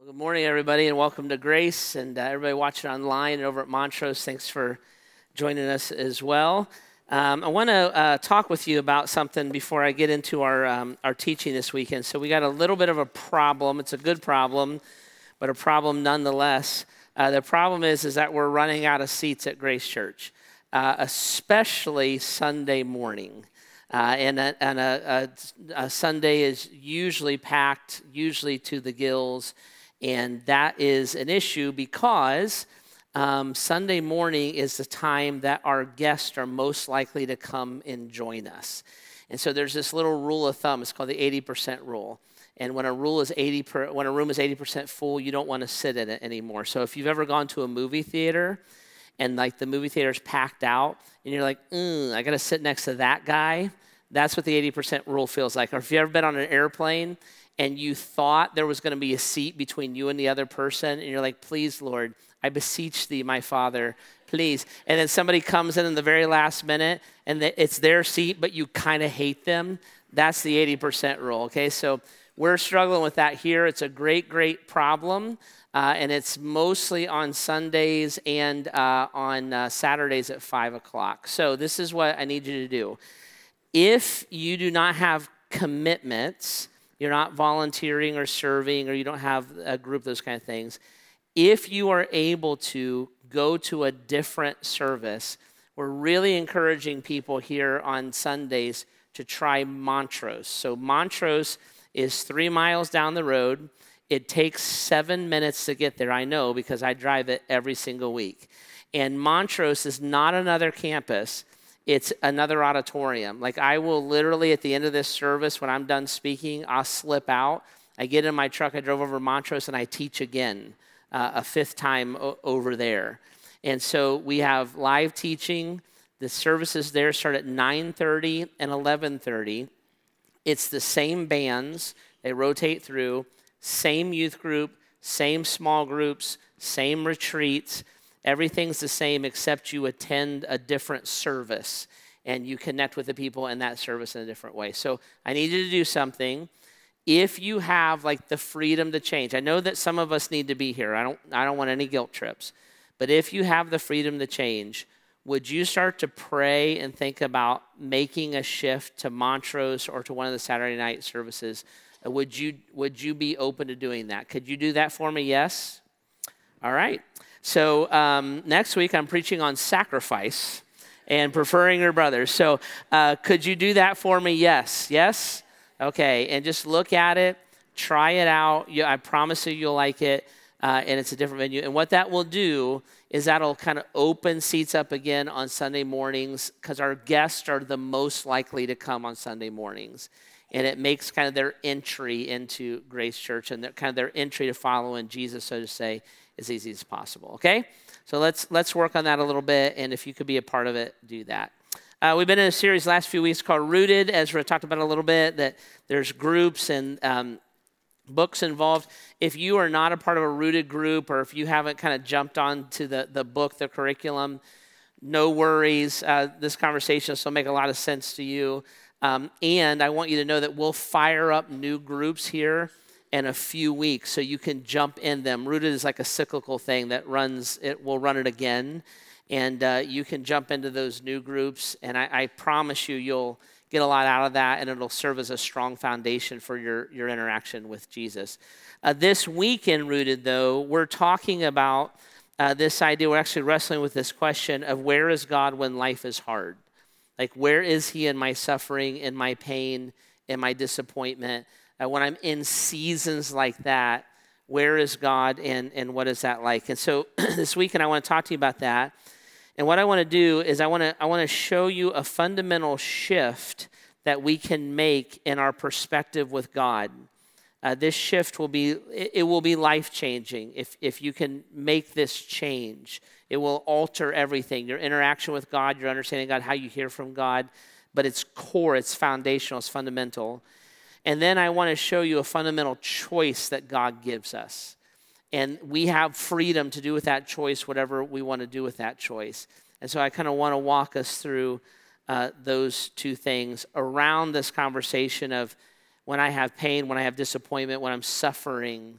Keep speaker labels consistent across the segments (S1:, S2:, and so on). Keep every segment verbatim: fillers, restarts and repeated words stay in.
S1: Well, good morning, everybody, and welcome to Grace, and uh, everybody watching online and over at Montrose. Thanks for joining us as well. Um, I want to uh, talk with you about something before I get into our um, our teaching this weekend. So we got a little bit of a problem. It's a good problem, but a problem nonetheless. Uh, the problem is is that we're running out of seats at Grace Church, uh, especially Sunday morning. Uh, and a, and a, a, a Sunday is usually packed, usually to the gills. And that is an issue because um, Sunday morning is the time that our guests are most likely to come and join us. And so there's this little rule of thumb. It's called the eighty percent rule. And when a rule is eighty per, when a room is eighty percent full, you don't want to sit in it anymore. So if you've ever gone to a movie theater and like the movie theater's packed out and you're like, mm, I got to sit next to that guy, that's what the eighty percent rule feels like. Or if you've ever been on an airplane and you thought there was going to be a seat between you and the other person, and you're like, please, Lord, I beseech thee, my Father, please. And then somebody comes in in the very last minute, and it's their seat, but you kind of hate them. That's the eighty percent rule, okay? So we're struggling with that here. It's a great, great problem, uh, and it's mostly on Sundays and uh, on uh, Saturdays at five o'clock. So this is what I need you to do. If you do not have commitments, you're not volunteering or serving, or you don't have a group, those kind of things. If you are able to go to a different service, we're really encouraging people here on Sundays to try Montrose. So Montrose is three miles down the road. It takes seven minutes to get there, I know, because I drive it every single week. And Montrose is not another campus. It's another auditorium. Like I will literally at the end of this service, when I'm done speaking, I'll slip out. I get in my truck, I drove over to Montrose, and I teach again uh, a fifth time o- over there. And so we have live teaching. The services there start at nine thirty and eleven thirty. It's the same bands. They rotate through. Same youth group, same small groups, same retreats. Everything's the same except you attend a different service and you connect with the people in that service in a different way. So I need you to do something. If you have like the freedom to change, I know that some of us need to be here. I don't, I don't want any guilt trips. But if you have the freedom to change, would you start to pray and think about making a shift to Montrose or to one of the Saturday night services? Would you, would you be open to doing that? Could you do that for me? Yes? All right. So um, next week I'm preaching on sacrifice and preferring your brothers. So uh, could you do that for me? Yes. Yes? Okay. And just look at it. Try it out. You, I promise you you'll like it. Uh, and it's a different venue. And what that will do is that'll kind of open seats up again on Sunday mornings because our guests are the most likely to come on Sunday mornings. And it makes kind of their entry into Grace Church and their, kind of their entry to following Jesus, so to say, as easy as possible, okay? So let's let's work on that a little bit, and if you could be a part of it, do that. Uh, we've been in a series last few weeks called Rooted. Ezra talked about it a little bit, that there's groups and um, books involved. If you are not a part of a Rooted group, or if you haven't kind of jumped onto the, the book, the curriculum, no worries. Uh, this conversation will still make a lot of sense to you. Um, and I want you to know that we'll fire up new groups here in a few weeks so you can jump in them. Rooted is like a cyclical thing that runs, it will run it again. And uh, you can jump into those new groups. And I, I promise you, you'll get a lot out of that, and it'll serve as a strong foundation for your, your interaction with Jesus. Uh, this week in Rooted, though, we're talking about uh, this idea. We're actually wrestling with this question of where is God when life is hard? Like, where is he in my suffering, in my pain, in my disappointment? Uh, when I'm in seasons like that, where is God and, and what is that like? And so this weekend I want to talk to you about that. And what I want to do is I want to I want to show you a fundamental shift that we can make in our perspective with God. Uh, this shift will be, it, it will be life-changing if, if you can make this change. It will alter everything, your interaction with God, your understanding of God, how you hear from God. But it's core, it's foundational, it's fundamental. And then I want to show you a fundamental choice that God gives us. And we have freedom to do with that choice whatever we want to do with that choice. And so I kind of want to walk us through uh, those two things around this conversation of when I have pain, when I have disappointment, when I'm suffering,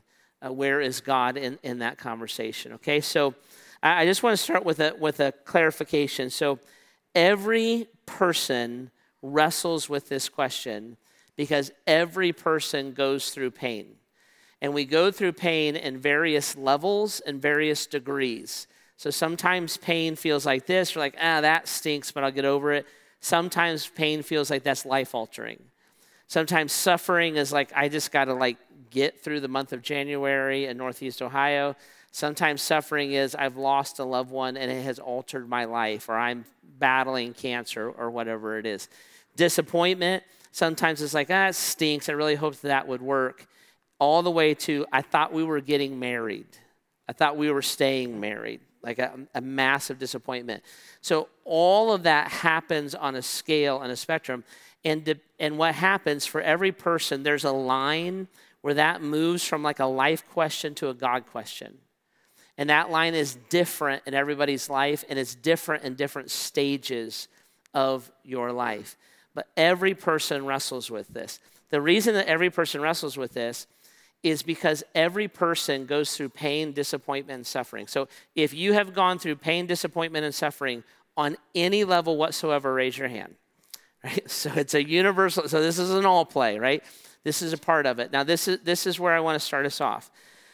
S1: uh, where is God in, in that conversation, okay? So I, I just want to start with a, with a clarification. So every person wrestles with this question because every person goes through pain. And we go through pain in various levels and various degrees. So sometimes pain feels like this. We're like, ah, that stinks, but I'll get over it. Sometimes pain feels like that's life-altering. Sometimes suffering is like, I just got to like get through the month of January in Northeast Ohio. Sometimes suffering is I've lost a loved one and it has altered my life, or I'm battling cancer or whatever it is. Disappointment, sometimes it's like, ah, it stinks. I really hoped that would work. All the way to, I thought we were getting married. I thought we were staying married, like a, a massive disappointment. So all of that happens on a scale and a spectrum. And, de- and what happens for every person, there's a line where that moves from like a life question to a God question. And that line is different in everybody's life, and it's different in different stages of your life. But every person wrestles with this. The reason that every person wrestles with this is because every person goes through pain, disappointment, and suffering. So if you have gone through pain, disappointment, and suffering on any level whatsoever, raise your hand. Right? So it's a universal, so this is an all play, right? This is a part of it. Now this is this is where I want to start us off.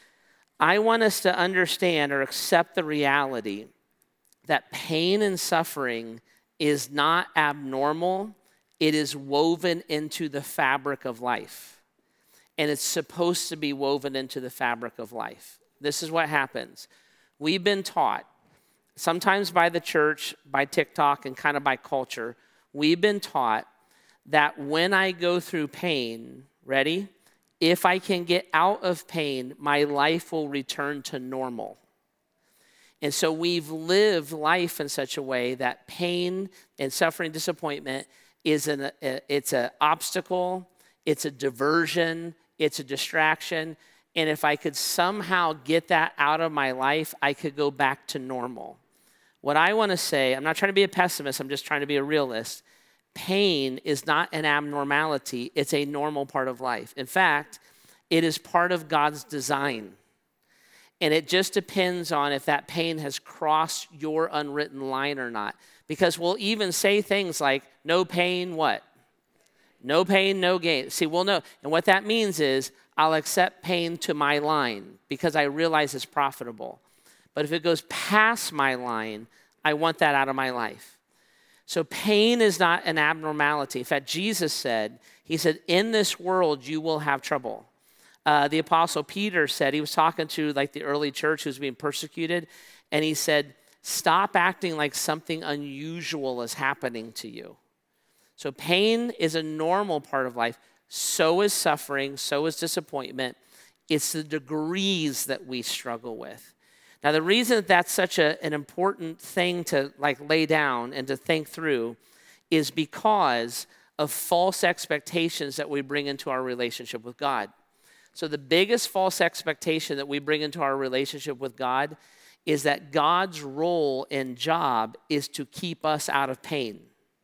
S1: I want us to understand or accept the reality that pain and suffering is not abnormal. It is woven into the fabric of life. And it's supposed to be woven into the fabric of life. This is what happens. We've been taught, sometimes by the church, by TikTok, and kind of by culture, we've been taught that when I go through pain, ready? If I can get out of pain, my life will return to normal. And so we've lived life in such a way that pain and suffering, disappointment is an it's an obstacle, it's a diversion, it's a distraction. And if I could somehow get that out of my life, I could go back to normal. What I want to say, I'm not trying to be a pessimist, I'm just trying to be a realist. Pain is not an abnormality, it's a normal part of life. In fact, it is part of God's design. And it just depends on if that pain has crossed your unwritten line or not. Because we'll even say things like, no pain, what? No pain, no gain. See, we'll know. And what that means is I'll accept pain to my line because I realize it's profitable. But if it goes past my line, I want that out of my life. So pain is not an abnormality. In fact, Jesus said, he said, in this world you will have trouble. Uh, the Apostle Peter said, he was talking to like the early church who's being persecuted, and he said, stop acting like something unusual is happening to you. So pain is a normal part of life. So is suffering, so is disappointment. It's the degrees that we struggle with. Now, the reason that that's such a, an important thing to like lay down and to think through is because of false expectations that we bring into our relationship with God. So the biggest false expectation that we bring into our relationship with God is that God's role and job is to keep us out of pain.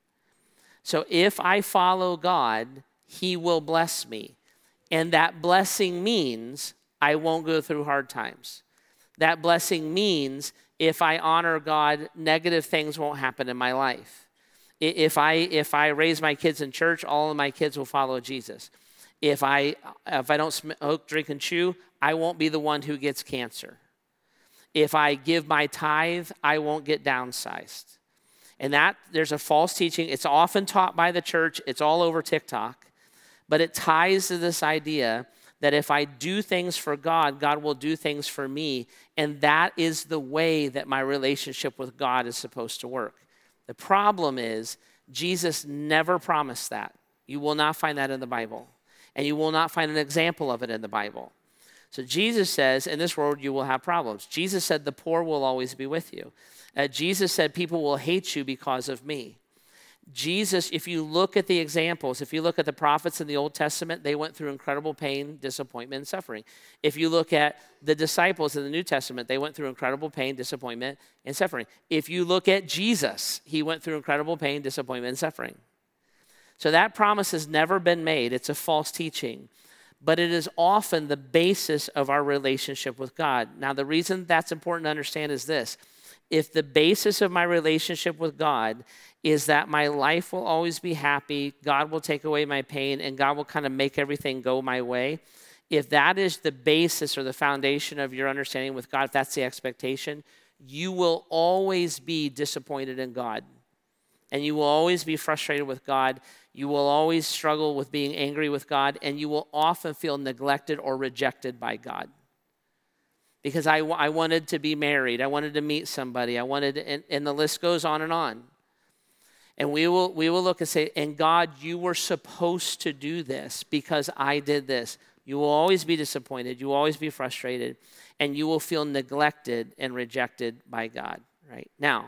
S1: So if I follow God, he will bless me. And that blessing means I won't go through hard times. That blessing means if I honor God, negative things won't happen in my life. If I if I raise my kids in church, all of my kids will follow Jesus. If I if I don't smoke, drink, and chew, I won't be the one who gets cancer. If I give my tithe, I won't get downsized. And that, there's a false teaching. It's often taught by the church. It's all over TikTok. But it ties to this idea that if I do things for God, God will do things for me. And that is the way that my relationship with God is supposed to work. The problem is, Jesus never promised that. You will not find that in the Bible. And you will not find an example of it in the Bible. So Jesus says, in this world you will have problems. Jesus said, the poor will always be with you. Uh, Jesus said, people will hate you because of me. Jesus, if you look at the examples, if you look at the prophets in the Old Testament, they went through incredible pain, disappointment, and suffering. If you look at the disciples in the New Testament, they went through incredible pain, disappointment, and suffering. If you look at Jesus, he went through incredible pain, disappointment, and suffering. So that promise has never been made. It's a false teaching. but it is often the basis of our relationship with God. Now, the reason that's important to understand is this. If the basis of my relationship with God is that my life will always be happy, God will take away my pain, and God will kind of make everything go my way, if that is the basis or the foundation of your understanding with God, if that's the expectation, you will always be disappointed in God. And you will always be frustrated with God. You will always struggle with being angry with God, and you will often feel neglected or rejected by God. Because I, I wanted to be married. I wanted to meet somebody. I wanted, to, and, and the list goes on and on. And we will, we will look and say, and God, you were supposed to do this because I did this. You will always be disappointed. You will always be frustrated. And you will feel neglected and rejected by God, right? Now,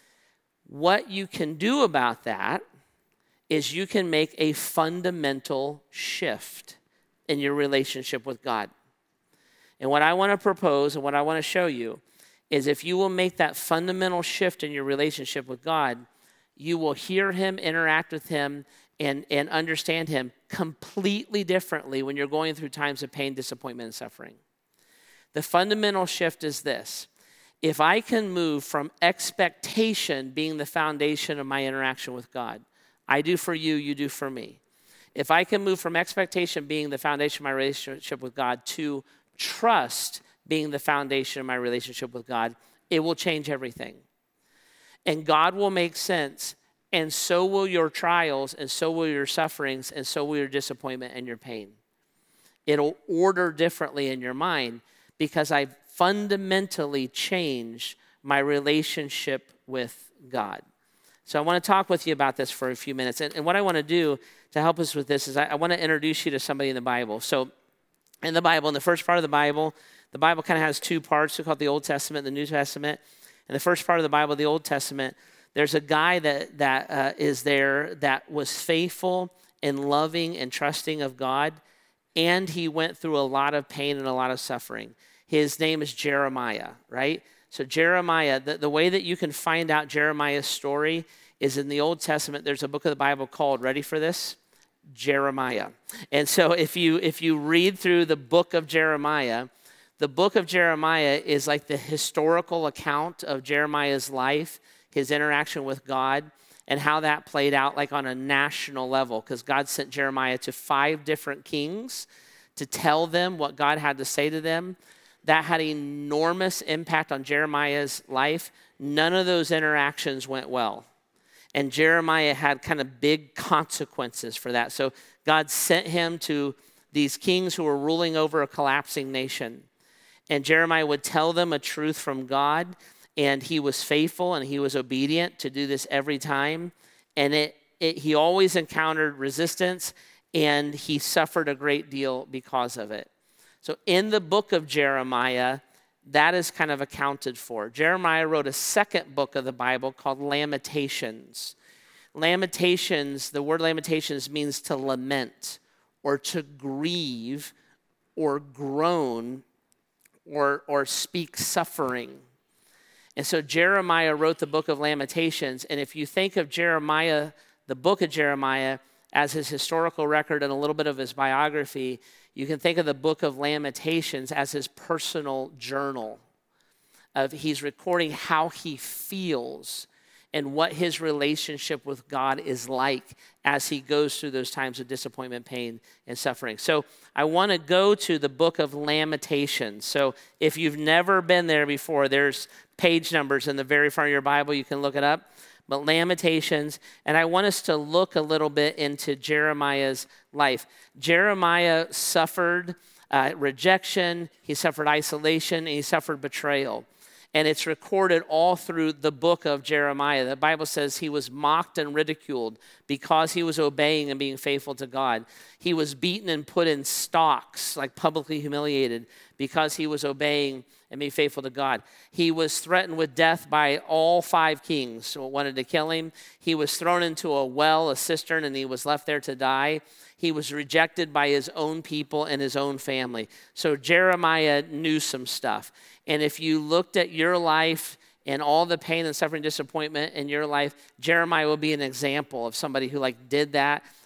S1: what you can do about that is you can make a fundamental shift in your relationship with God. And what I want to propose and what I want to show you is if you will make that fundamental shift in your relationship with God, you will hear him, interact with him, and, and understand him completely differently when you're going through times of pain, disappointment, and suffering. The fundamental shift is this. If I can move from expectation being the foundation of my interaction with God, I do for you, you do for me. If I can move from expectation being the foundation of my relationship with God to trust being the foundation of my relationship with God, it will change everything. And God will make sense, and so will your trials, and so will your sufferings, and so will your disappointment and your pain. It'll order differently in your mind because I've fundamentally changed my relationship with God. So I want to talk with you about this for a few minutes. And, and what I want to do to help us with this is I, I want to introduce you to somebody in the Bible. So in the Bible, in the first part of the Bible, the Bible kind of has two parts. We call it the Old Testament and the New Testament. In the first part of the Bible, the Old Testament, there's a guy that, that uh, is there that was faithful and loving and trusting of God, and he went through a lot of pain and a lot of suffering. His name is Jeremiah, right? So Jeremiah, the, the way that you can find out Jeremiah's story is in the Old Testament. There's a book of the Bible called, ready for this? Jeremiah. And so if you if you read through the book of Jeremiah, the book of Jeremiah is like the historical account of Jeremiah's life, his interaction with God, and how that played out like on a national level, because God sent Jeremiah to five different kings to tell them what God had to say to them. That had enormous impact on Jeremiah's life. None of those interactions went well. And Jeremiah had kind of big consequences for that. So God sent him to these kings who were ruling over a collapsing nation. And Jeremiah would tell them a truth from God, and he was faithful and he was obedient to do this every time. And it, it he always encountered resistance, and he suffered a great deal because of it. So in the book of Jeremiah, that is kind of accounted for. Jeremiah wrote a second book of the Bible called Lamentations. Lamentations, the word Lamentations means to lament or to grieve or groan or, or speak suffering. And so Jeremiah wrote the book of Lamentations. And if you think of Jeremiah, the book of Jeremiah, as his historical record and a little bit of his biography, you can think of the book of Lamentations as his personal journal. Of he's recording how he feels and what his relationship with God is like as he goes through those times of disappointment, pain, and suffering. So I want to go to the book of Lamentations. So if you've never been there before, there's page numbers in the very front of your Bible. You can look it up. But Lamentations, and I want us to look a little bit into Jeremiah's life. Jeremiah suffered uh, rejection, he suffered isolation, and he suffered betrayal. And it's recorded all through the book of Jeremiah. The Bible says he was mocked and ridiculed because he was obeying and being faithful to God. He was beaten and put in stocks, like publicly humiliated, because he was obeying and being faithful to God. He was threatened with death by all five kings who wanted to kill him. He was thrown into a well, a cistern, and he was left there to die. He was rejected by his own people and his own family. So Jeremiah knew some stuff. And if you looked at your life and all the pain and suffering, disappointment in your life, Jeremiah will be an example of somebody who like did that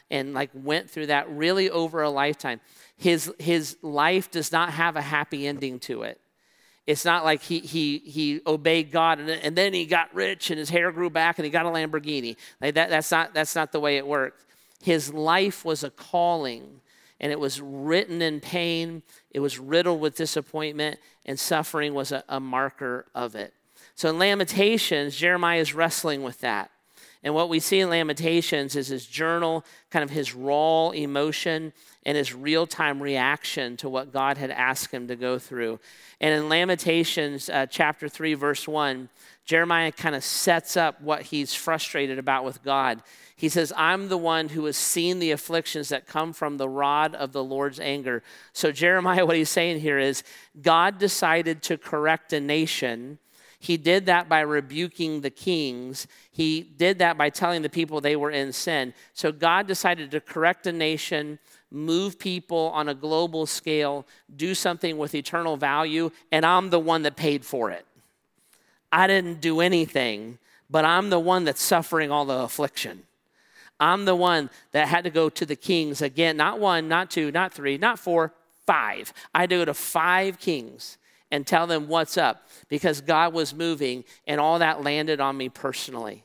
S1: and like went through that really over a lifetime. His, his life does not have a happy ending to it. It's not like he he he obeyed God and, and then he got rich and his hair grew back and he got a Lamborghini. Like that, that's not that's not the way it worked. His life was a calling, and it was written in pain. It was riddled with disappointment, and suffering was a, a marker of it. So in Lamentations, Jeremiah is wrestling with that. And what we see in Lamentations is his journal, kind of his raw emotion and his real-time reaction to what God had asked him to go through. And in Lamentations uh, chapter three, verse one, Jeremiah kind of sets up what he's frustrated about with God. He says, I'm the one who has seen the afflictions that come from the rod of the Lord's anger. So Jeremiah, what he's saying here is, God decided to correct a nation. He did that by rebuking the kings. He did that by telling the people they were in sin. So God decided to correct a nation, move people on a global scale, do something with eternal value, and I'm the one that paid for it. I didn't do anything, but I'm the one that's suffering all the affliction. I'm the one that had to go to the kings again, not one, not two, not three, not four, five. I had to go to five kings and tell them what's up, because God was moving and all that landed on me personally.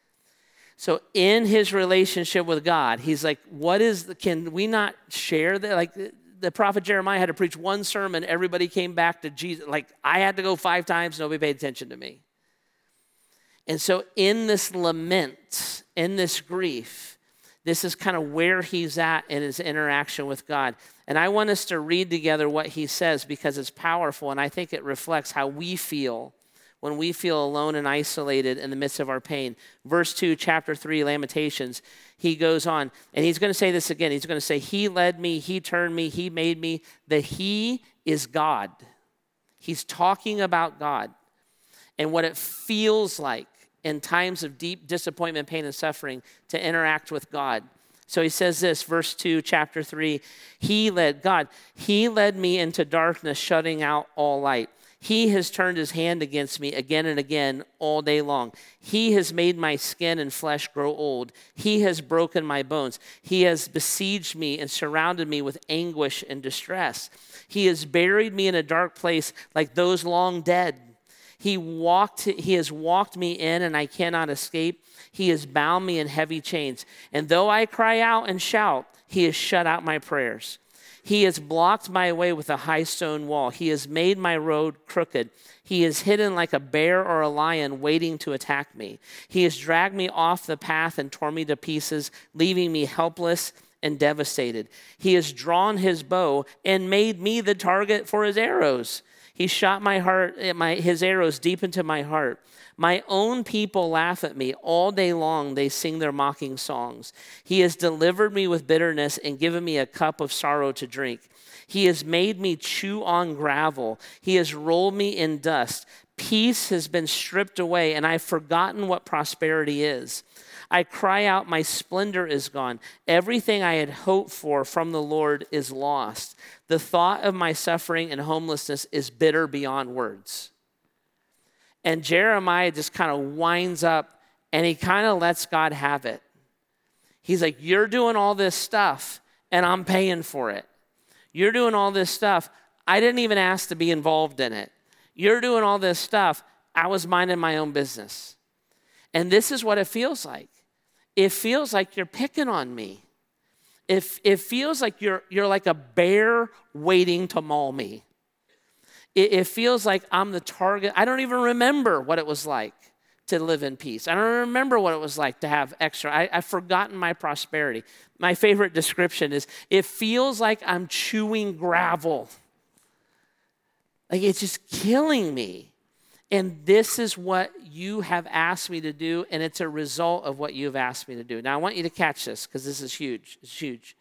S1: So in his relationship with God, he's like, what is, the, can we not share that? Like the prophet Jeremiah had to preach one sermon, everybody came back to Jesus. Like I had to go five times, nobody paid attention to me. And so in this lament, in this grief, this is kind of where he's at in his interaction with God. And I want us to read together what he says, because it's powerful, and I think it reflects how we feel when we feel alone and isolated in the midst of our pain. Verse two, chapter three, Lamentations, he goes on, and he's going to say this again. He's going to say, he led me, he turned me, he made me. The he is God. He's talking about God and what it feels like in times of deep disappointment, pain, and suffering to interact with God. So he says this, verse two, chapter three, he led, God, he led me into darkness, shutting out all light. He has turned his hand against me again and again all day long. He has made my skin and flesh grow old. He has broken my bones. He has besieged me and surrounded me with anguish and distress. He has buried me in a dark place like those long dead. He walked, he has walked me in and I cannot escape. He has bound me in heavy chains. And though I cry out and shout, he has shut out my prayers. He has blocked my way with a high stone wall. He has made my road crooked. He is hidden like a bear or a lion waiting to attack me. He has dragged me off the path and torn me to pieces, leaving me helpless and devastated. He has drawn his bow and made me the target for his arrows. He shot my heart, my, his arrows deep into my heart. My own people laugh at me. All day long they sing their mocking songs. He has delivered me with bitterness and given me a cup of sorrow to drink. He has made me chew on gravel. He has rolled me in dust. Peace has been stripped away, and I've forgotten what prosperity is. I cry out, my splendor is gone. Everything I had hoped for from the Lord is lost. The thought of my suffering and homelessness is bitter beyond words. And Jeremiah just kind of winds up and he kind of lets God have it. He's like, you're doing all this stuff and I'm paying for it. You're doing all this stuff. I didn't even ask to be involved in it. You're doing all this stuff. I was minding my own business. And this is what it feels like. It feels like you're picking on me. It, it feels like you're, you're like a bear waiting to maul me. It, it feels like I'm the target. I don't even remember what it was like to live in peace. I don't remember what it was like to have extra. I, I've forgotten my prosperity. My favorite description is, it feels like I'm chewing gravel. Like it's just killing me. And this is what you have asked me to do, and it's a result of what you've asked me to do. Now, I want you to catch this, because this is huge. It's huge.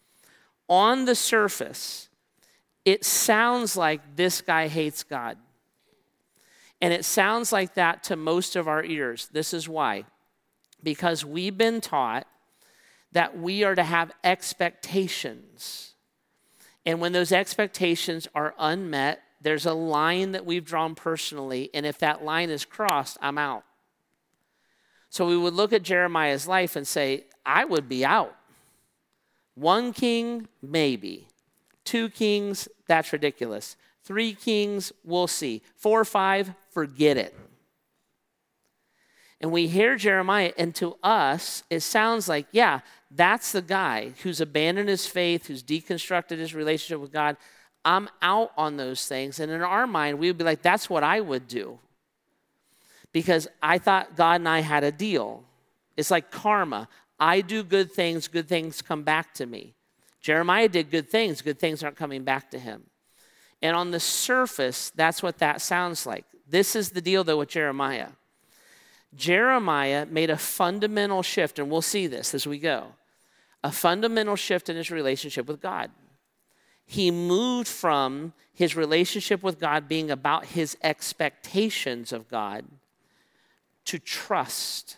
S1: On the surface, it sounds like this guy hates God. And it sounds like that to most of our ears. This is why. Because we've been taught that we are to have expectations. And when those expectations are unmet, there's a line that we've drawn personally, and if that line is crossed, I'm out. So we would look at Jeremiah's life and say, I would be out. One king, maybe. Two kings, that's ridiculous. Three kings, we'll see. Four or five, forget it. And we hear Jeremiah, and to us, it sounds like, yeah, that's the guy who's abandoned his faith, who's deconstructed his relationship with God. I'm out on those things. And in our mind, we would be like, that's what I would do. Because I thought God and I had a deal. It's like karma. I do good things, good things come back to me. Jeremiah did good things, good things aren't coming back to him. And on the surface, that's what that sounds like. This is the deal, though, with Jeremiah. Jeremiah made a fundamental shift, and we'll see this as we go, a fundamental shift in his relationship with God. He moved from his relationship with God being about his expectations of God to trust.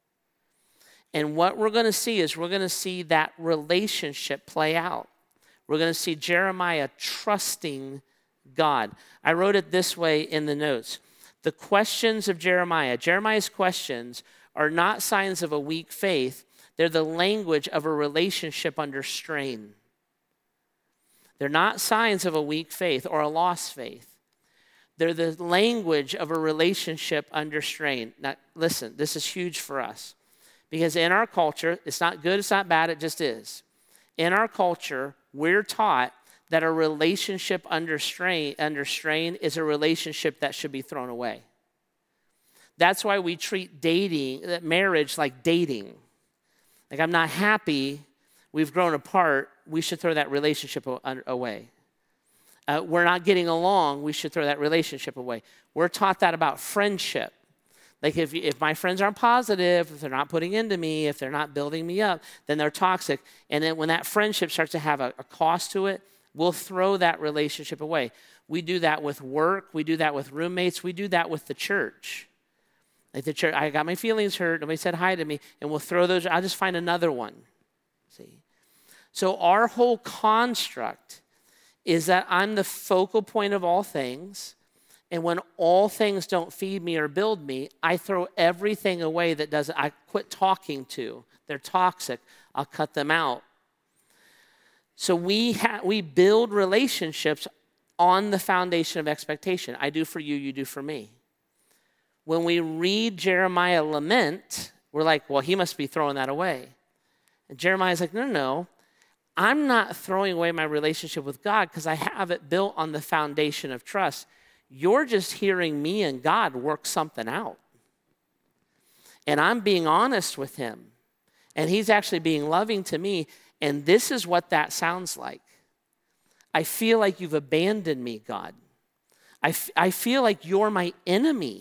S1: And what we're going to see is we're going to see that relationship play out. We're going to see Jeremiah trusting God. I wrote it this way in the notes. The questions of Jeremiah, Jeremiah's questions are not signs of a weak faith. They're the language of a relationship under strain. They're not signs of a weak faith or a lost faith. They're the language of a relationship under strain. Now, listen, this is huge for us. Because in our culture, it's not good, it's not bad, it just is. In our culture, we're taught that a relationship under strain, under strain is a relationship that should be thrown away. That's why we treat dating, marriage like dating. Like, I'm not happy, we've grown apart, we should throw that relationship away. Uh, we're not getting along, we should throw that relationship away. We're taught that about friendship. Like if, if my friends aren't positive, if they're not putting into me, if they're not building me up, then they're toxic. And then when that friendship starts to have a, a cost to it, we'll throw that relationship away. We do that with work. We do that with roommates. We do that with the church. Like the church, I got my feelings hurt. Nobody said hi to me. And we'll throw those. I'll just find another one. See? So our whole construct is that I'm the focal point of all things. And when all things don't feed me or build me, I throw everything away that doesn't, I quit talking to. They're toxic. I'll cut them out. So we ha- we build relationships on the foundation of expectation. I do for you, you do for me. When we read Jeremiah lament, we're like, well, he must be throwing that away. And Jeremiah's like, no, no, no. I'm not throwing away my relationship with God because I have it built on the foundation of trust. You're just hearing me and God work something out. And I'm being honest with him. And he's actually being loving to me. And this is what that sounds like. I feel like you've abandoned me, God. I, f- I feel like you're my enemy.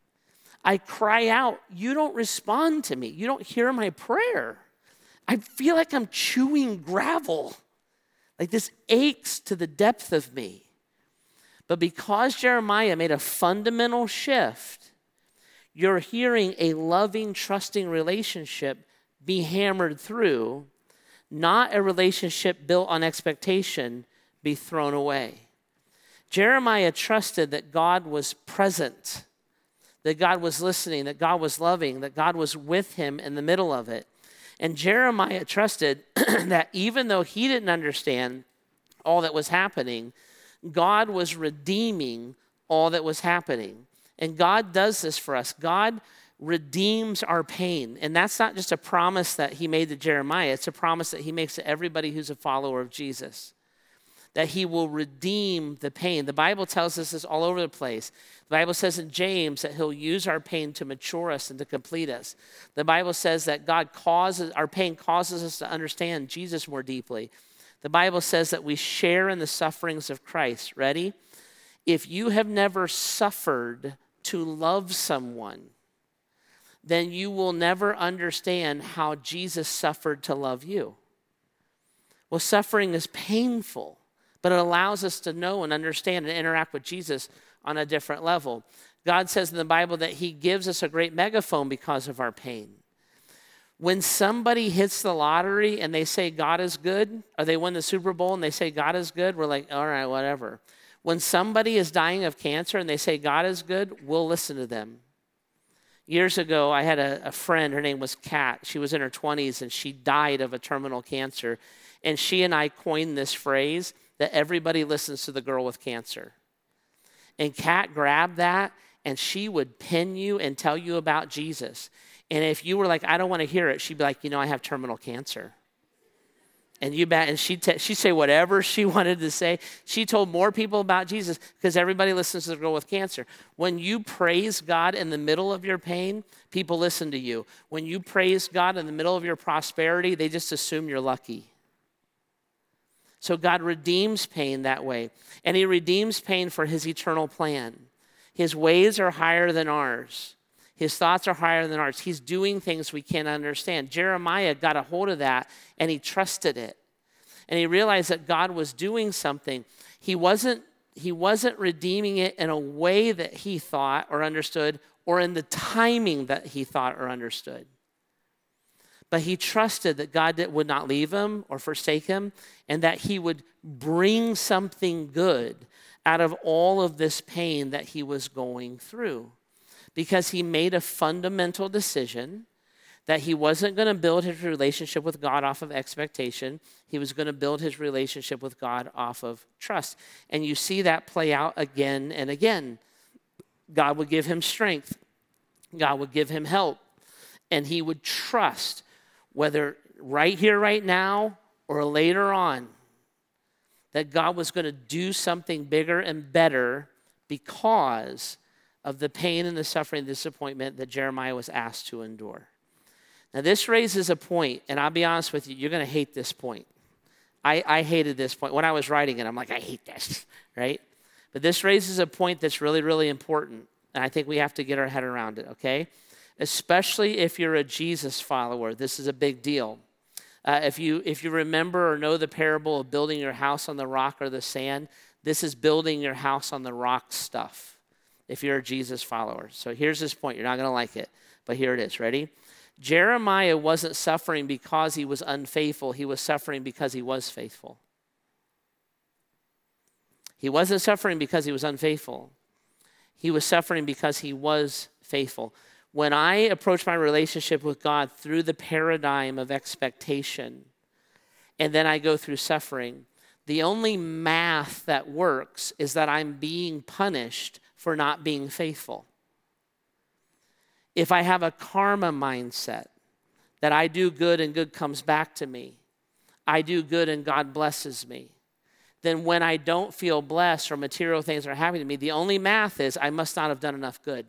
S1: I cry out. You don't respond to me. You don't hear my prayer. I feel like I'm chewing gravel. Like this aches to the depth of me. But because Jeremiah made a fundamental shift, you're hearing a loving, trusting relationship be hammered through, not a relationship built on expectation be thrown away. Jeremiah trusted that God was present, that God was listening, that God was loving, that God was with him in the middle of it. And Jeremiah trusted that even though he didn't understand all that was happening, God was redeeming all that was happening. And God does this for us. God redeems our pain. And that's not just a promise that he made to Jeremiah. It's a promise that he makes to everybody who's a follower of Jesus, that he will redeem the pain. The Bible tells us this all over the place. The Bible says in James that he'll use our pain to mature us and to complete us. The Bible says that God causes, our pain causes us to understand Jesus more deeply. The Bible says that we share in the sufferings of Christ. Ready? If you have never suffered to love someone, then you will never understand how Jesus suffered to love you. Well, suffering is painful, but it allows us to know and understand and interact with Jesus on a different level. God says in the Bible that he gives us a great megaphone because of our pain. When somebody hits the lottery and they say God is good, or they win the Super Bowl and they say God is good, we're like, all right, whatever. When somebody is dying of cancer and they say God is good, we'll listen to them. Years ago, I had a, a friend, her name was Kat. She was in her twenties and she died of a terminal cancer. And she and I coined this phrase that everybody listens to the girl with cancer. And Kat grabbed that, and she would pin you and tell you about Jesus. And if you were like, I don't want to hear it, she'd be like, you know, I have terminal cancer. And you bet, and she'd, t- she'd say whatever she wanted to say. She told more people about Jesus because everybody listens to the girl with cancer. When you praise God in the middle of your pain, people listen to you. When you praise God in the middle of your prosperity, they just assume you're lucky. So God redeems pain that way. And he redeems pain for his eternal plan. His ways are higher than ours. His thoughts are higher than ours. He's doing things we can't understand. Jeremiah got a hold of that, and he trusted it. And he realized that God was doing something. He wasn't, he wasn't redeeming it in a way that he thought or understood, or in the timing that he thought or understood. But he trusted that God would not leave him or forsake him, and that he would bring something good out of all of this pain that he was going through. Because he made a fundamental decision that he wasn't going to build his relationship with God off of expectation. He was going to build his relationship with God off of trust. And you see that play out again and again. God would give him strength. God would give him help. And he would trust, whether right here, right now, or later on, that God was going to do something bigger and better because of the pain and the suffering and disappointment that Jeremiah was asked to endure. Now, this raises a point, and I'll be honest with you, you're going to hate this point. I, I hated this point. When I was writing it, I'm like, I hate this, right? But this raises a point that's really, really important, and I think we have to get our head around it, okay? Especially if you're a Jesus follower, this is a big deal. Uh, if you if you remember or know the parable of building your house on the rock or the sand, this is building your house on the rock stuff, if you're a Jesus follower. So here's this point. You're not going to like it, but here it is. Ready? Jeremiah wasn't suffering because he was unfaithful. He was suffering because he was faithful. He wasn't suffering because he was unfaithful. He was suffering because he was faithful. When I approach my relationship with God through the paradigm of expectation, and then I go through suffering, the only math that works is that I'm being punished for not being faithful. If I have a karma mindset, that I do good and good comes back to me, I do good and God blesses me, then when I don't feel blessed or material things are happening to me, the only math is I must not have done enough good.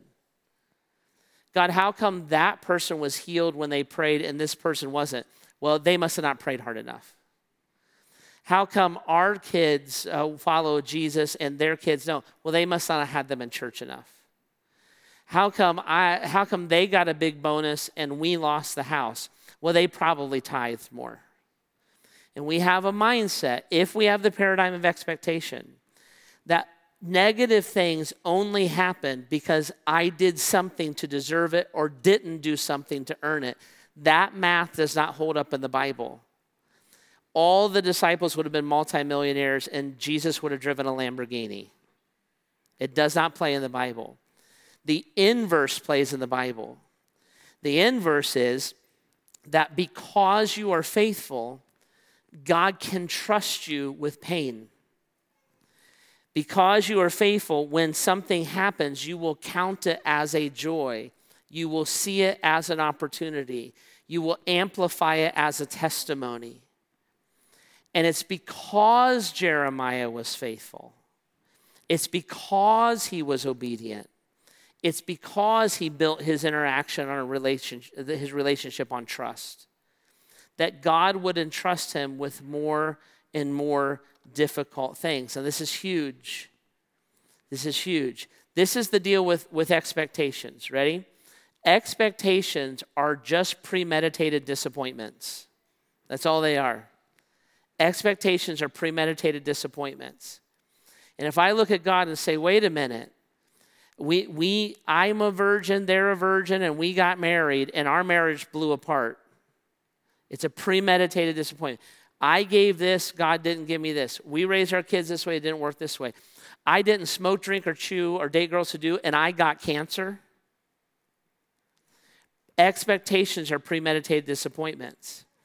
S1: God, how come that person was healed when they prayed and this person wasn't? Well, they must have not prayed hard enough. How come our kids uh, follow Jesus and their kids don't? Well, they must not have had them in church enough. How come I? How come they got a big bonus and we lost the house? Well, they probably tithed more. And we have a mindset, if we have the paradigm of expectation, that negative things only happen because I did something to deserve it or didn't do something to earn it. That math does not hold up in the Bible. All the disciples would have been multimillionaires and Jesus would have driven a Lamborghini. It does not play in the Bible. The inverse plays in the Bible. The inverse is that because you are faithful, God can trust you with pain. Because you are faithful, when something happens, you will count it as a joy. You will see it as an opportunity. You will amplify it as a testimony. And it's because Jeremiah was faithful. It's because he was obedient. It's because he built his interaction on a relationship, his relationship on trust, that God would entrust him with more and more difficult things. And this is huge. This is huge. This is the deal with, with expectations. Ready? Expectations are just premeditated disappointments. That's all they are. Expectations are premeditated disappointments. And if I look at God and say, wait a minute, we, we, I'm a virgin, they're a virgin, and we got married, and our marriage blew apart. It's a premeditated disappointment. I gave this, God didn't give me this. We raised our kids this way, it didn't work this way. I didn't smoke, drink, or chew, or date girls who do, and I got cancer. Expectations are premeditated disappointments.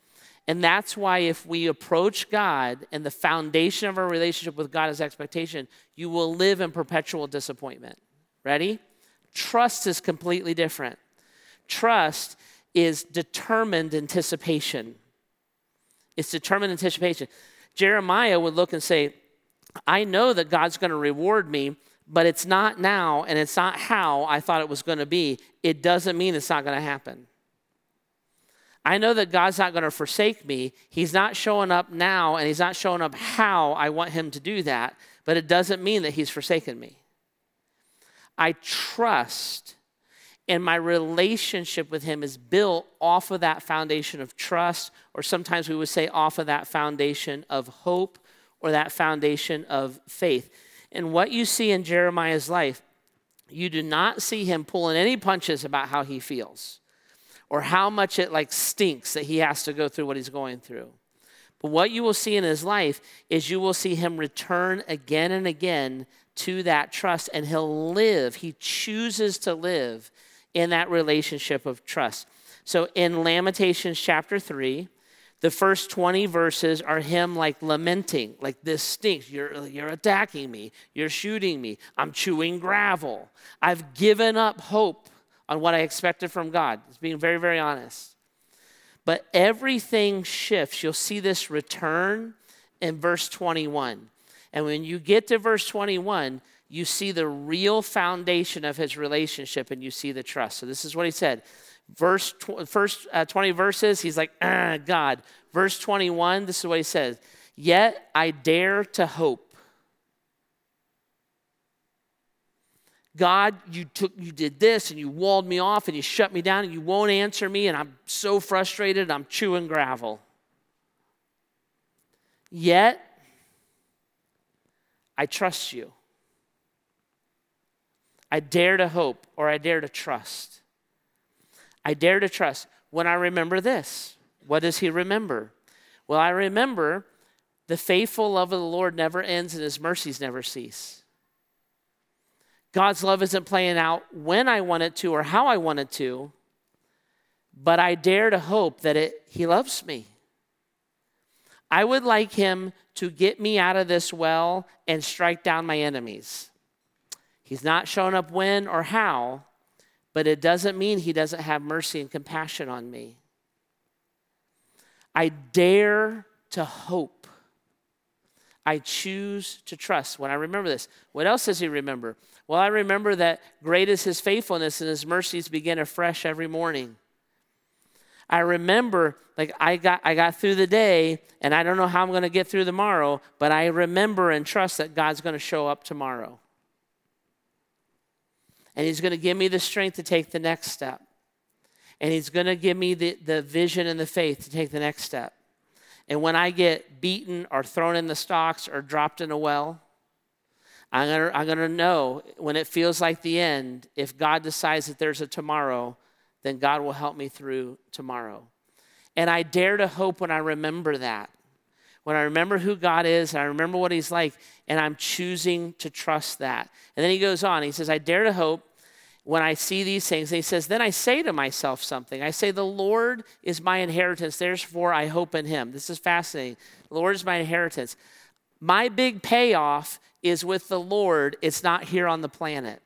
S1: And that's why if we approach God and the foundation of our relationship with God is expectation, you will live in perpetual disappointment. Ready? Trust is completely different. Trust is determined anticipation. It's determined anticipation. Jeremiah would look and say, I know that God's going to reward me, but it's not now and it's not how I thought it was going to be. It doesn't mean it's not going to happen. I know that God's not going to forsake me. He's not showing up now, and he's not showing up how I want him to do that, but it doesn't mean that he's forsaken me. I trust, and my relationship with him is built off of that foundation of trust, or sometimes we would say off of that foundation of hope or that foundation of faith. And what you see in Jeremiah's life, you do not see him pulling any punches about how he feels, or how much it like stinks that he has to go through what he's going through. But what you will see in his life is you will see him return again and again to that trust, and he'll live. He chooses to live in that relationship of trust. So in Lamentations chapter three, the first twenty verses are him like lamenting, like this stinks. You're, you're attacking me. You're shooting me. I'm chewing gravel. I've given up hope on what I expected from God. It's being very, very honest. But everything shifts. You'll see this return in verse twenty-one. And when you get to verse twenty-one, you see the real foundation of his relationship and you see the trust. So this is what he said. Verse tw- first uh, twenty verses, he's like, ah, God. Verse twenty-one, this is what he says. Yet I dare to hope. God, you took, you did this and you walled me off and you shut me down and you won't answer me and I'm so frustrated, I'm chewing gravel. Yet, I trust you. I dare to hope, or I dare to trust. I dare to trust. When I remember this, what does he remember? Well, I remember the faithful love of the Lord never ends and his mercies never cease. God's love isn't playing out when I want it to or how I want it to, but I dare to hope that it, he loves me. I would like him to get me out of this well and strike down my enemies. He's not showing up when or how, but it doesn't mean he doesn't have mercy and compassion on me. I dare to hope. I choose to trust when I remember this. What else does he remember? Well, I remember that great is his faithfulness and his mercies begin afresh every morning. I remember, like I got I got through the day and I don't know how I'm going to get through tomorrow, but I remember and trust that God's going to show up tomorrow. And he's going to give me the strength to take the next step. And he's going to give me the, the vision and the faith to take the next step. And when I get beaten or thrown in the stocks or dropped in a well, I'm going to I'm going to know when it feels like the end, if God decides that there's a tomorrow, then God will help me through tomorrow. And I dare to hope when I remember that. When I remember who God is, and I remember what he's like, and I'm choosing to trust that. And then he goes on, he says, I dare to hope when I see these things. And he says, then I say to myself something. I say, the Lord is my inheritance, therefore I hope in him. This is fascinating. The Lord is my inheritance. My big payoff is with the Lord. It's not here on the planet.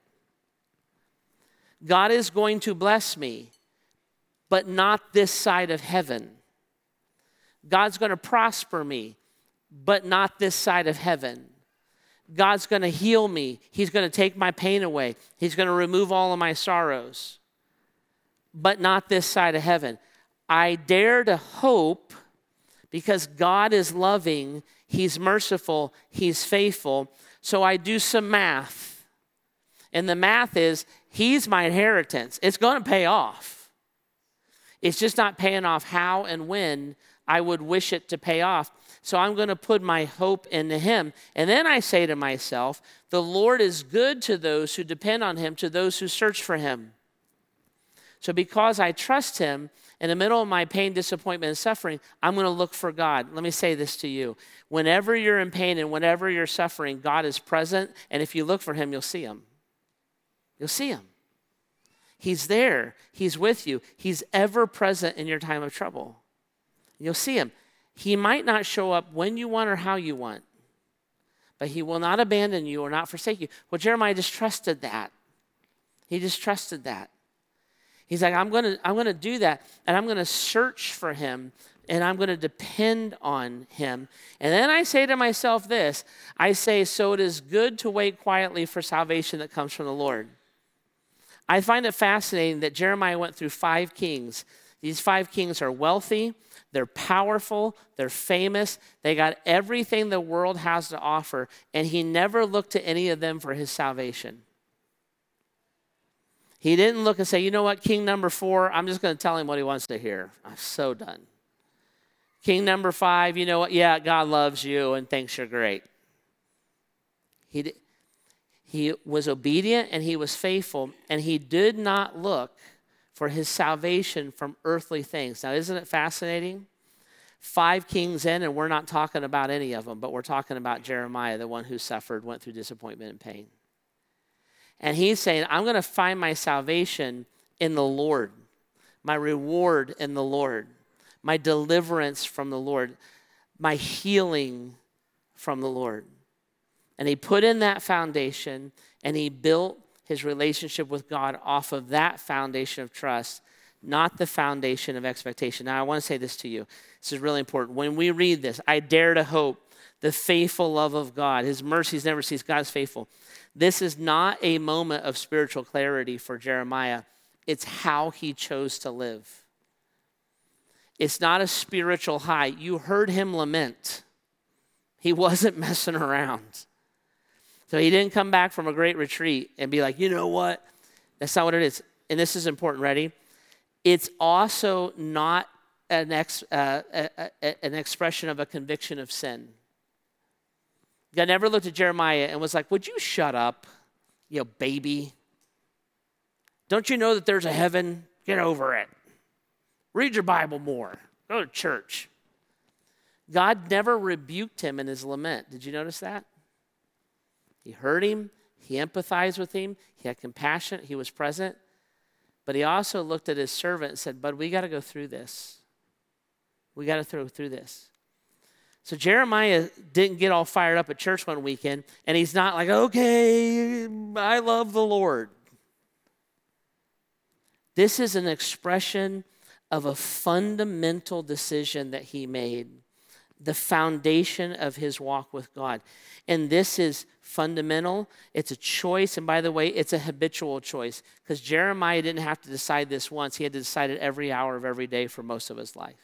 S1: God is going to bless me, but not this side of heaven. God's going to prosper me, but not this side of heaven. God's going to heal me. He's going to take my pain away. He's going to remove all of my sorrows, but not this side of heaven. I dare to hope because God is loving, he's merciful, he's faithful. So I do some math. And the math is, he's my inheritance. It's going to pay off. It's just not paying off how and when I would wish it to pay off. So I'm going to put my hope into him. And then I say to myself, the Lord is good to those who depend on him, to those who search for him. So because I trust him, in the middle of my pain, disappointment, and suffering, I'm going to look for God. Let me say this to you. Whenever you're in pain and whenever you're suffering, God is present. And if you look for him, you'll see him. You'll see him. He's there. He's with you. He's ever present in your time of trouble. You'll see him. He might not show up when you want or how you want, but he will not abandon you or not forsake you. Well, Jeremiah just trusted that. He just trusted that. He's like, I'm going to I'm going to do that, and I'm going to search for him, and I'm going to depend on him. And then I say to myself this, I say, so it is good to wait quietly for salvation that comes from the Lord. I find it fascinating that Jeremiah went through five kings. These five kings are wealthy, they're powerful, they're famous, they got everything the world has to offer, and he never looked to any of them for his salvation. He didn't look and say, you know what, king number four, I'm just going to tell him what he wants to hear. I'm so done. King number five, you know what, yeah, God loves you and thinks you're great. He did. He was obedient and he was faithful, and he did not look for his salvation from earthly things. Now, isn't it fascinating? Five kings in, and we're not talking about any of them, but we're talking about Jeremiah, the one who suffered, went through disappointment and pain. And he's saying, I'm going to find my salvation in the Lord, my reward in the Lord, my deliverance from the Lord, my healing from the Lord. And he put in that foundation, and he built his relationship with God off of that foundation of trust, not the foundation of expectation. Now, I want to say this to you. This is really important. When we read this, I dare to hope the faithful love of God. His mercies never cease. God is faithful. This is not a moment of spiritual clarity for Jeremiah. It's how he chose to live. It's not a spiritual high. You heard him lament. He wasn't messing around. So he didn't come back from a great retreat and be like, you know what? That's not what it is. And this is important. Ready? It's also not an, ex, uh, a, a, an expression of a conviction of sin. God never looked at Jeremiah and was like, would you shut up, you know, baby? Don't you know that there's a heaven? Get over it. Read your Bible more. Go to church. God never rebuked him in his lament. Did you notice that? He heard him. He empathized with him. He had compassion. He was present. But he also looked at his servant and said, bud, we got to go through this. We got to go through this. So Jeremiah didn't get all fired up at church one weekend, and he's not like, okay, I love the Lord. This is an expression of a fundamental decision that he made, the foundation of his walk with God. And this is fundamental. It's a choice. And by the way, it's a habitual choice, because Jeremiah didn't have to decide this once. He had to decide it every hour of every day for most of his life.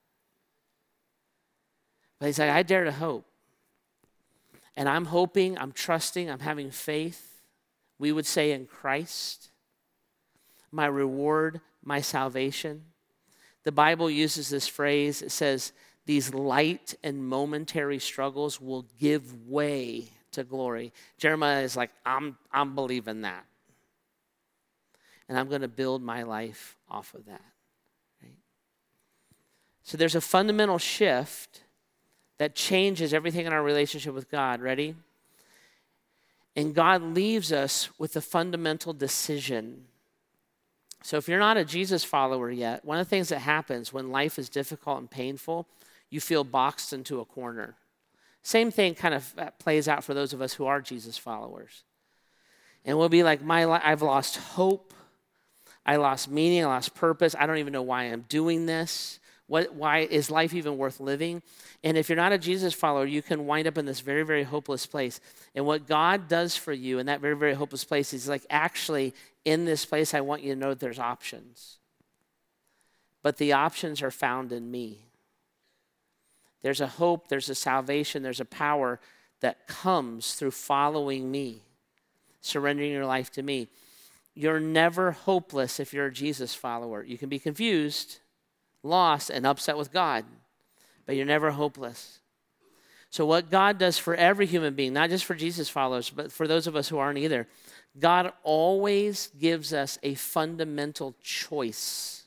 S1: But he's like, I dare to hope. And I'm hoping, I'm trusting, I'm having faith. We would say in Christ, my reward, my salvation. The Bible uses this phrase. It says, these light and momentary struggles will give way to glory. Jeremiah is like, I'm, I'm believing that. And I'm going to build my life off of that. Right? So there's a fundamental shift that changes everything in our relationship with God. Ready? And God leaves us with a fundamental decision. So if you're not a Jesus follower yet, one of the things that happens when life is difficult and painful, you feel boxed into a corner. Same thing kind of plays out for those of us who are Jesus followers. And we'll be like, my li- I've lost hope. I lost meaning. I lost purpose. I don't even know why I'm doing this. What, why is life even worth living? And if you're not a Jesus follower, you can wind up in this very, very hopeless place. And what God does for you in that very, very hopeless place is like, actually, in this place, I want you to know that there's options. But the options are found in me. There's a hope, there's a salvation, there's a power that comes through following me, surrendering your life to me. You're never hopeless if you're a Jesus follower. You can be confused, lost, and upset with God, but you're never hopeless. So what God does for every human being, not just for Jesus followers, but for those of us who aren't either, God always gives us a fundamental choice.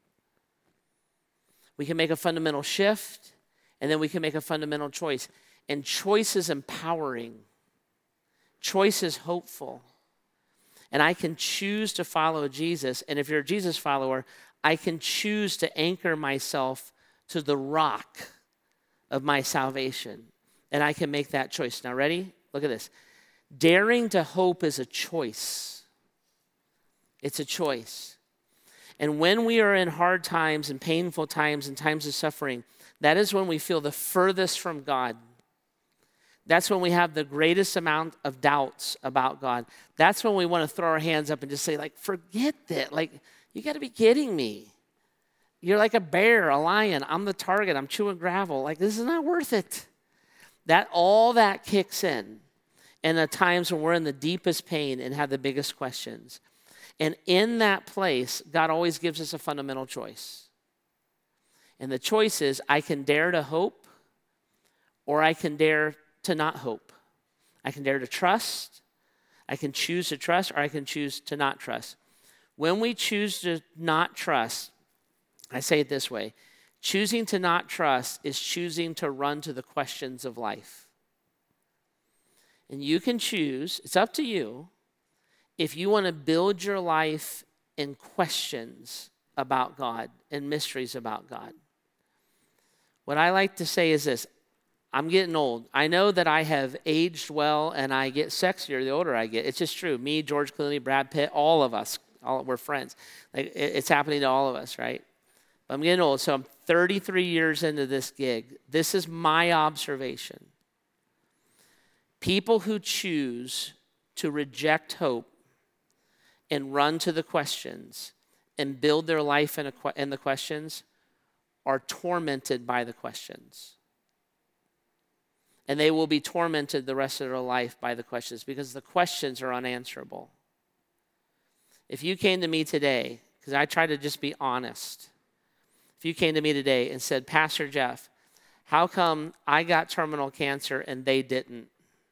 S1: We can make a fundamental shift, and then we can make a fundamental choice. And choice is empowering. Choice is hopeful. And I can choose to follow Jesus. And if you're a Jesus follower, I can choose to anchor myself to the rock of my salvation. And I can make that choice. Now, ready? Look at this. Daring to hope is a choice. It's a choice. And when we are in hard times and painful times and times of suffering, that is when we feel the furthest from God. That's when we have the greatest amount of doubts about God. That's when we want to throw our hands up and just say, like, forget that. Like, you got to be kidding me. You're like a bear, a lion. I'm the target. I'm chewing gravel. Like, this is not worth it. That all that kicks in in the times when we're in the deepest pain and have the biggest questions. And in that place, God always gives us a fundamental choice. And the choice is, I can dare to hope, or I can dare to not hope. I can dare to trust. I can choose to trust, or I can choose to not trust. When we choose to not trust, I say it this way, choosing to not trust is choosing to run to the questions of life. And you can choose, it's up to you, if you want to build your life in questions about God and mysteries about God. What I like to say is this, I'm getting old. I know that I have aged well and I get sexier the older I get. It's just true. Me, George Clooney, Brad Pitt, all of us, all, we're friends. Like, it, it's happening to all of us, right? But I'm getting old, so I'm thirty-three years into this gig. This is my observation. People who choose to reject hope and run to the questions and build their life in, a, in the questions are tormented by the questions. And they will be tormented the rest of their life by the questions because the questions are unanswerable. If you came to me today, because I try to just be honest, if you came to me today and said, Pastor Jeff, how come I got terminal cancer and they didn't?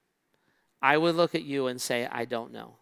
S1: I would look at you and say, I don't know.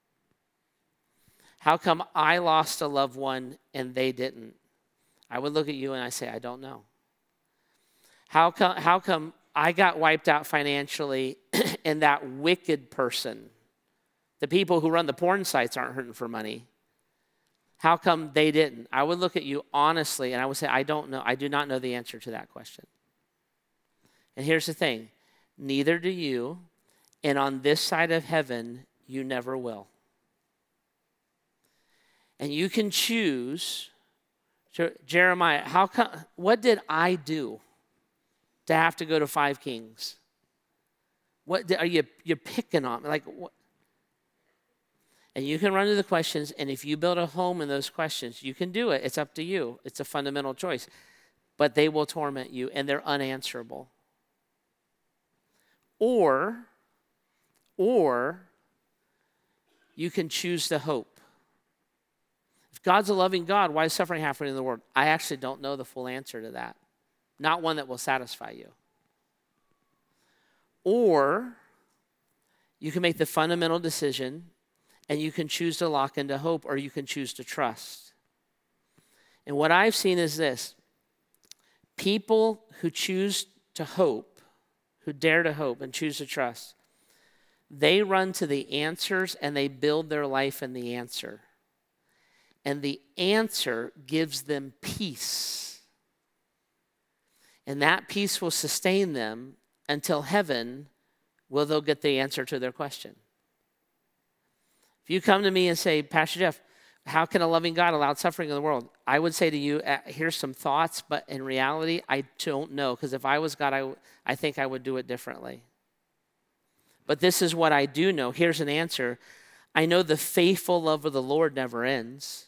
S1: How come I lost a loved one and they didn't? I would look at you and I say, I don't know. How come, how come I got wiped out financially and that wicked person, the people who run the porn sites aren't hurting for money? How come they didn't? I would look at you honestly and I would say, I don't know. I do not know the answer to that question. And here's the thing. Neither do you. And on this side of heaven, you never will. And you can choose, Jeremiah, how come, what did I do to have to go to Five Kings? What are you you're picking on? Like what? And you can run to the questions, and if you build a home in those questions, you can do it. It's up to you. It's a fundamental choice. But they will torment you, and they're unanswerable. Or, or you can choose to hope. If God's a loving God, why is suffering happening in the world? I actually don't know the full answer to that. Not one that will satisfy you. Or you can make the fundamental decision and you can choose to lock into hope, or you can choose to trust. And what I've seen is this. People who choose to hope, who dare to hope and choose to trust, they run to the answers and they build their life in the answer. And the answer gives them peace. And that peace will sustain them until heaven, where they'll get the answer to their question. If you come to me and say, Pastor Jeff, how can a loving God allow suffering in the world? I would say to you, here's some thoughts, but in reality, I don't know. Because if I was God, I, I think I would do it differently. But this is what I do know. Here's an answer. I know the faithful love of the Lord never ends.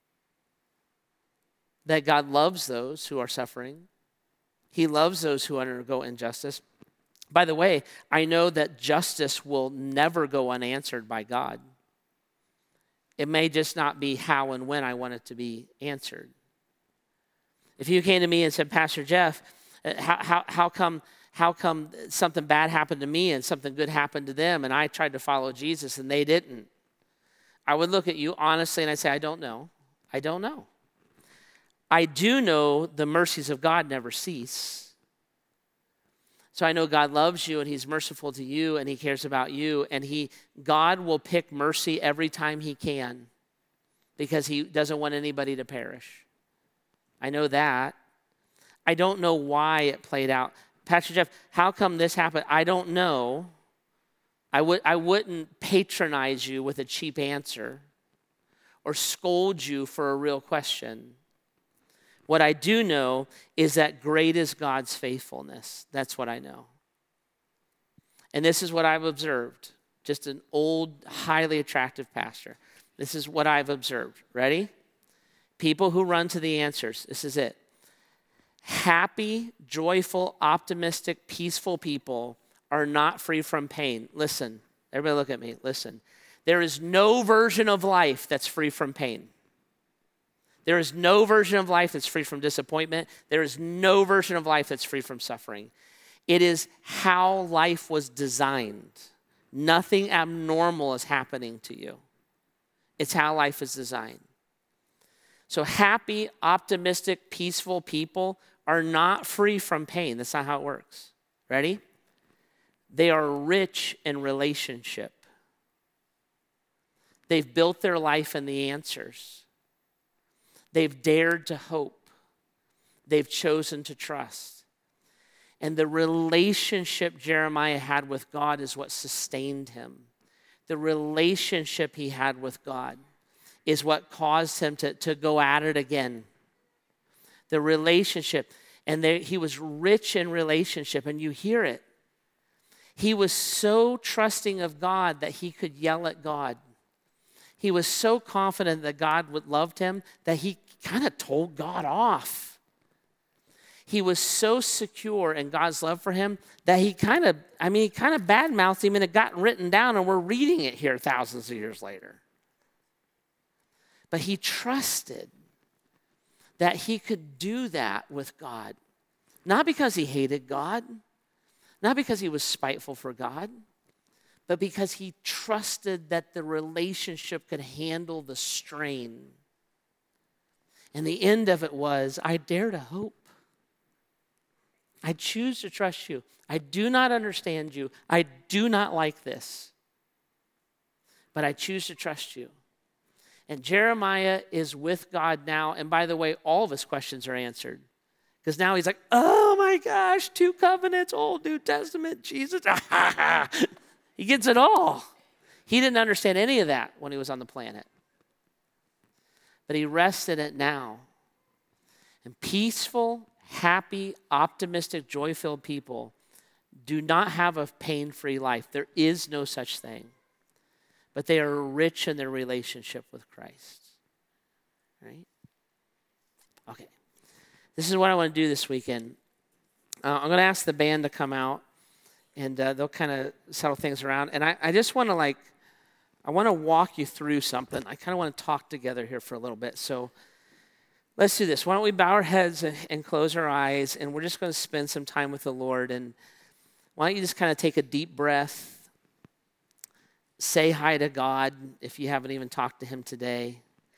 S1: That God loves those who are suffering. He loves those who undergo injustice. By the way, I know that justice will never go unanswered by God. It may just not be how and when I want it to be answered. If you came to me and said, Pastor Jeff, how, how, how come how come something bad happened to me and something good happened to them and I tried to follow Jesus and they didn't? I would look at you honestly and I'd say, I don't know. I don't know. I do know the mercies of God never cease. So I know God loves you and he's merciful to you and he cares about you. And he, God will pick mercy every time he can because he doesn't want anybody to perish. I know that. I don't know why it played out. Pastor Jeff, how come this happened? I don't know. I, would, I wouldn't patronize you with a cheap answer or scold you for a real question. What I do know is that great is God's faithfulness. That's what I know. And this is what I've observed. Just an old, highly attractive pastor. This is what I've observed. Ready? People who run to the answers. This is it. Happy, joyful, optimistic, peaceful people are not free from pain. Listen, everybody look at me. Listen. There is no version of life that's free from pain. There is no version of life that's free from disappointment. There is no version of life that's free from suffering. It is how life was designed. Nothing abnormal is happening to you. It's how life is designed. So happy, optimistic, peaceful people are not free from pain. That's not how it works. Ready? They are rich in relationship. They've built their life in the answers. They've dared to hope. They've chosen to trust. And the relationship Jeremiah had with God is what sustained him. The relationship he had with God is what caused him to, to go at it again. The relationship. And there, he was rich in relationship, and you hear it. He was so trusting of God that he could yell at God. He was so confident that God would loved him that he kind of told God off. He was so secure in God's love for him that he kind of, I mean, he kind of badmouthed him, and it got written down, and we're reading it here thousands of years later. But he trusted that he could do that with God. Not because he hated God, not because he was spiteful for God, but because he trusted that the relationship could handle the strain. And the end of it was, I dare to hope. I choose to trust you. I do not understand you. I do not like this. But I choose to trust you. And Jeremiah is with God now. And by the way, all of his questions are answered. Because now he's like, oh my gosh, two covenants, Old, New Testament, Jesus. He gets it all. He didn't understand any of that when he was on the planet. But he rests in it now. And peaceful, happy, optimistic, joy-filled people do not have a pain-free life. There is no such thing. But they are rich in their relationship with Christ. Right? Okay. This is what I want to do this weekend. Uh, I'm going to ask the band to come out, and uh, they'll kind of settle things around. And I, I just want to like, I want to walk you through something. I kind of want to talk together here for a little bit. So let's do this. Why don't we bow our heads and, and close our eyes, and we're just going to spend some time with the Lord. And why don't you just kind of take a deep breath, say hi to God if you haven't even talked to him today.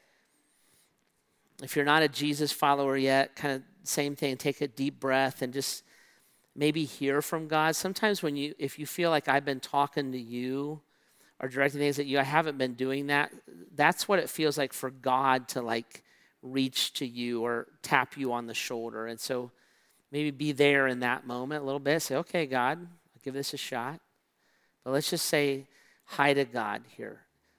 S1: If you're not a Jesus follower yet, kind of same thing, take a deep breath and just maybe hear from God. Sometimes when you, if you feel like I've been talking to you or directing things at you, I haven't been doing that. That's what it feels like for God to like reach to you or tap you on the shoulder. And so maybe be there in that moment a little bit. Say, okay, God, I'll give this a shot. But let's just say hi to God here.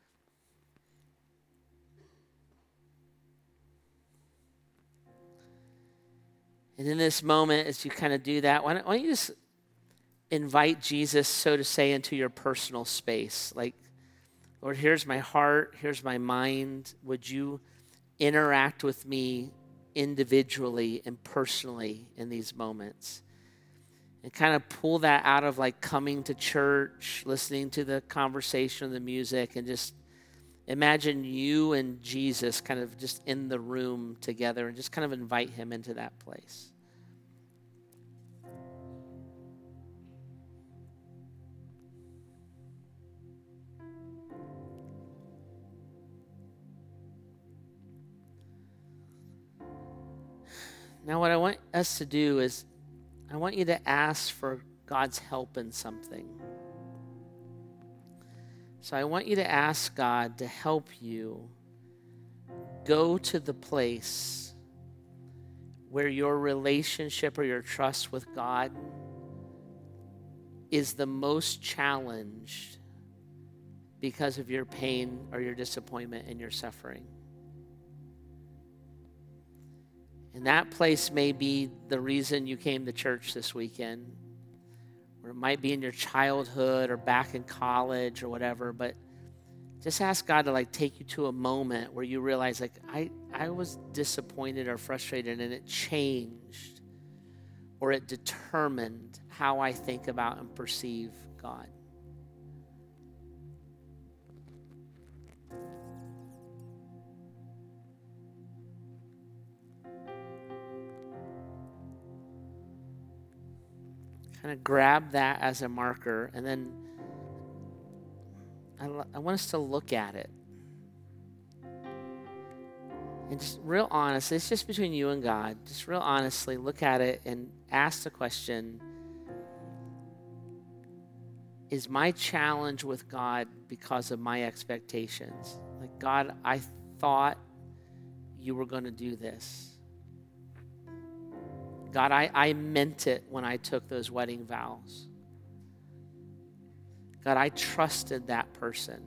S1: And in this moment, as you kind of do that, why don't, why don't you just invite Jesus, so to say, into your personal space? Like, Lord, here's my heart, here's my mind. Would you interact with me individually and personally in these moments? And kind of pull that out of like coming to church, listening to the conversation, the music, and just imagine you and Jesus kind of just in the room together and just kind of invite him into that place. Now, what I want us to do is I want you to ask for God's help in something. So I want you to ask God to help you go to the place where your relationship or your trust with God is the most challenged because of your pain or your disappointment and your suffering. And that place may be the reason you came to church this weekend, or it might be in your childhood or back in college or whatever, but just ask God to like take you to a moment where you realize like, I, I was disappointed or frustrated and it changed or it determined how I think about and perceive God. Kind of grab that as a marker, and then I, I want us to look at it. And just real honest, it's just between you and God. Just real honestly look at it and ask the question, is my challenge with God because of my expectations? Like, God, I thought you were going to do this. God, I, I meant it when I took those wedding vows. God, I trusted that person.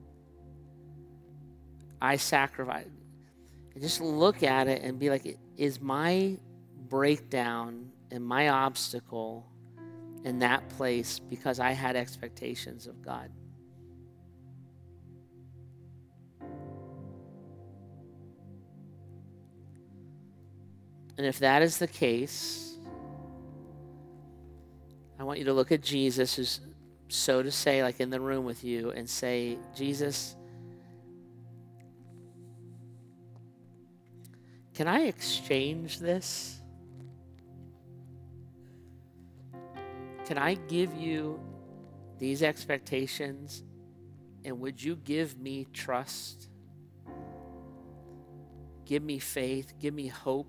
S1: I sacrificed. And just look at it and be like, is my breakdown and my obstacle in that place because I had expectations of God? And if that is the case, I want you to look at Jesus, who's, so to say, like in the room with you, and say, Jesus, can I exchange this? Can I give you these expectations, and would you give me trust? Give me faith, give me hope.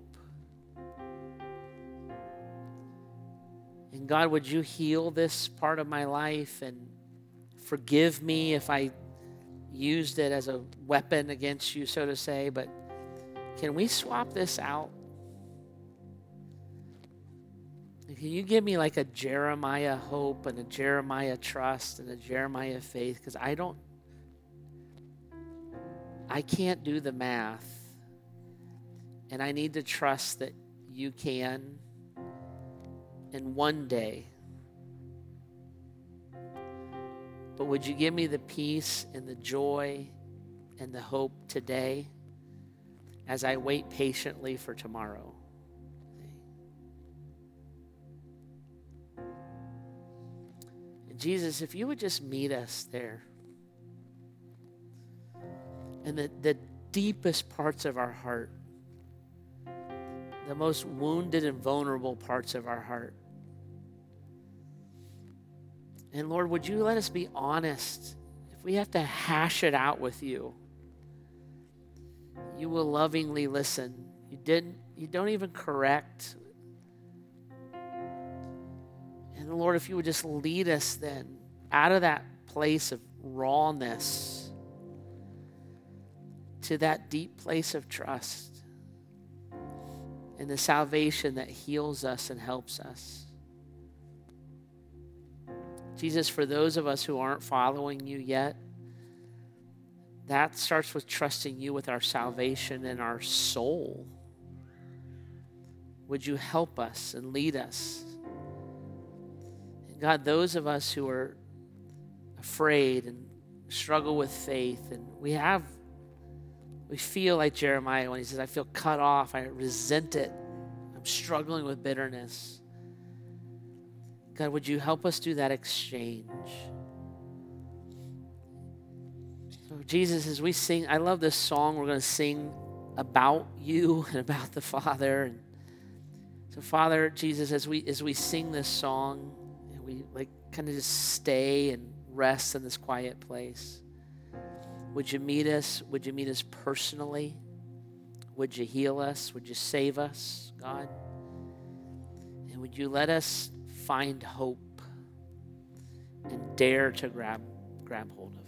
S1: And God, would you heal this part of my life and forgive me if I used it as a weapon against you, so to say, but can we swap this out? Can you give me like a Jeremiah hope and a Jeremiah trust and a Jeremiah faith? Because I don't, I can't do the math. And I need to trust that you can. And one day, but would you give me the peace and the joy and the hope today as I wait patiently for tomorrow? And Jesus, if you would just meet us there in the, the deepest parts of our heart, the most wounded and vulnerable parts of our heart. And Lord, would you let us be honest? If we have to hash it out with you, you will lovingly listen. You didn't, you don't even correct. And Lord, if you would just lead us then out of that place of rawness to that deep place of trust and the salvation that heals us and helps us. Jesus, for those of us who aren't following you yet, that starts with trusting you with our salvation and our soul. Would you help us and lead us? And God, those of us who are afraid and struggle with faith, and we have, we feel like Jeremiah when he says, I feel cut off, I resent it, I'm struggling with bitterness. God, would you help us do that exchange? So Jesus, as we sing, I love this song we're going to sing about you and about the Father. And so Father, Jesus, as we as we sing this song, and we like kind of just stay and rest in this quiet place, would you meet us? Would you meet us personally? Would you heal us? Would you save us, God? And would you let us find hope and dare to grab grab hold of